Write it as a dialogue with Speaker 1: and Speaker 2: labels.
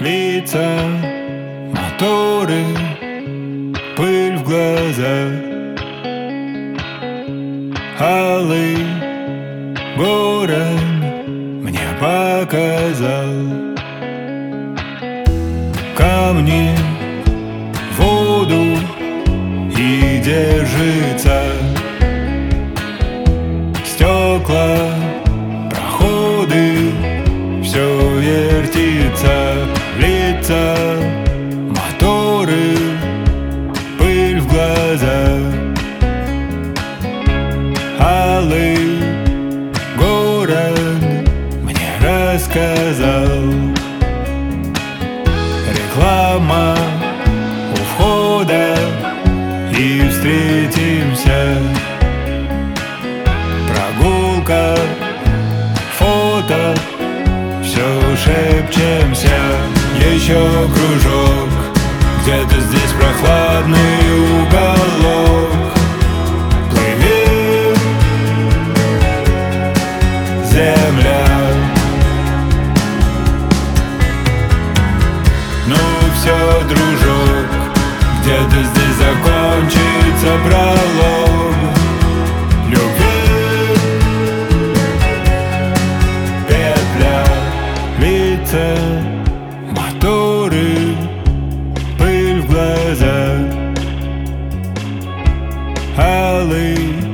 Speaker 1: лица, моторы, пыль в глазах. Алый город мне показал камни, воду и держится. Стекла, проходы, все вертится. Лица, моторы, пыль в глазах. Алый город мне рассказал. Реклама у входа, и встретимся. Прогулка, фото, все шепчемся. Еще кружок, где-то здесь прохладный уголок. Плывет земля. Ну все, дружок, где-то здесь закончится пролог любви. Петля, лица, моторы, пыль в глазах. Алый